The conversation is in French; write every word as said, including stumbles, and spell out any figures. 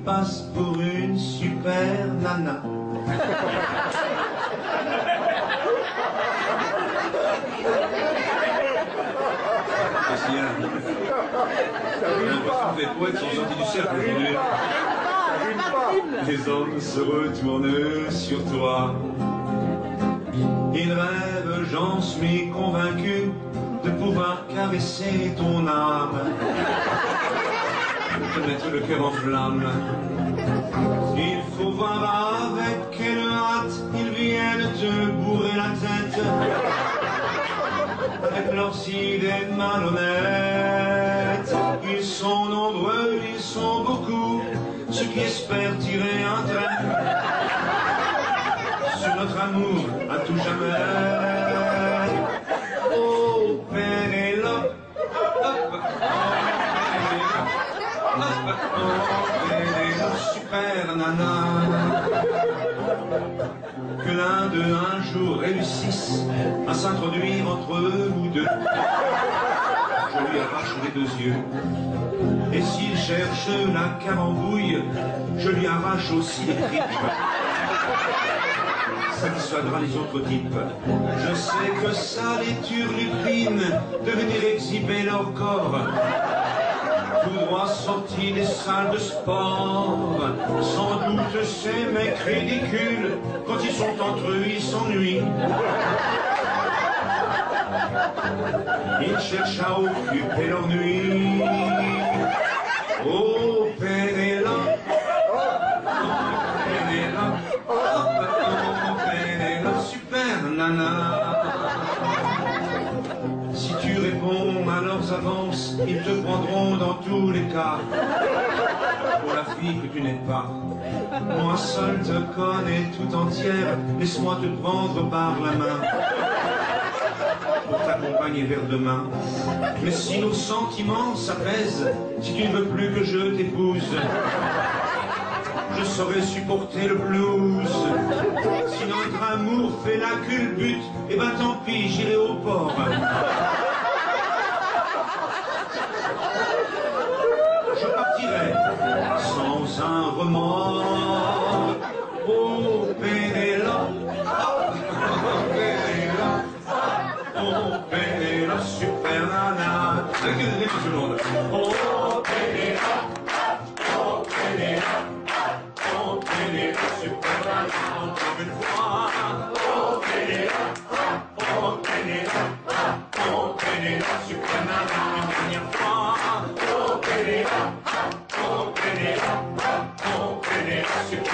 passe pour une super nana. Qu'est-ce qu'il y a? J'ai l'impression que les poètes sont sortis du cercle aujourd'hui. Les hommes se retournent sur toi. Ils rêvent, j'en suis convaincu, de pouvoir caresser ton âme, de mettre le cœur en flamme. Il faut voir avec quelle hâte ils viennent te bourrer la tête avec leurs idées malhonnêtes. Ils sont nombreux, ils sont beaucoup, ceux qui espèrent tirer un trait sur notre amour à tout jamais. Oh Pénélope, oh Pénélope, super nana. Que l'un d'eux un jour réussisse à s'introduire entre nous deux. Je lui arrache les deux yeux. Et s'il cherche la carambouille, je lui arrache aussi les tripes. Ça dissuadera les autres types. Je sais que ça les turlupine de venir exhiber leur corps, tout droit sortis des salles de sport. Sans doute ces mecs ridicules, quand ils sont entre eux, ils s'ennuient. Ils cherchent à occuper leur nuit. Oh Pénélope, oh Pénélope, oh Pénélope, super nana. Si tu réponds à leurs avances, ils te prendront dans tous les cas pour la fille que tu n'es pas. Moi seul te connais tout entière, laisse-moi te prendre par la main pour t'accompagner vers demain. Mais si nos sentiments s'apaisent, si tu ne veux plus que je t'épouse, je saurais supporter le blues. Si notre amour fait la culbute, eh ben tant pis, j'irai au port. Je partirai sans un remords. Oh Pénélope, oh Pénélope, oh Pénélope, super nana. Avec les mains tout le monde. Oh Pénélope, oh Pénélope, oh Pénélope, super nana. Encore une fois. Oh Pénélope, oh Pénélope, oh Pénélope, super nana. Une dernière fois. Oh Pénélope, oh Pénélope, oh Pénélope, super